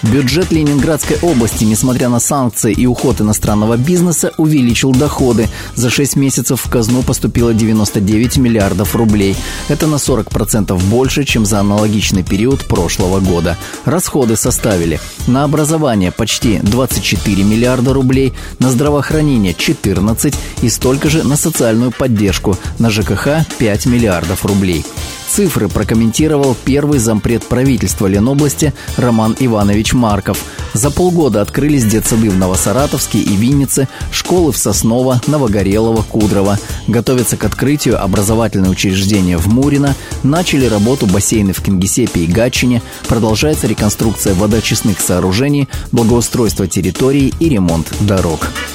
Бюджет Ленинградской области, несмотря на санкции и уход иностранного бизнеса, увеличил доходы. За 6 месяцев в казну поступило 99 миллиардов рублей. Это на 40% больше, чем за аналогичный период прошлого года. Расходы составили: на образование почти 24 миллиарда рублей, на здравоохранение 14 и столько же на социальную поддержку, на ЖКХ 5 миллиардов рублей. Цифры прокомментировал первый зампред правительства Ленобласти Роман Иванович Марков. За полгода открылись детсады в Новосаратовске и Виннице, школы в Сосново, Новогорелово, Кудрово. Готовятся к открытию образовательные учреждения в Мурино, начали работу бассейны в Кингисеппе и Гатчине, продолжается реконструкция водоочистных сооружений, благоустройство территорий и ремонт дорог.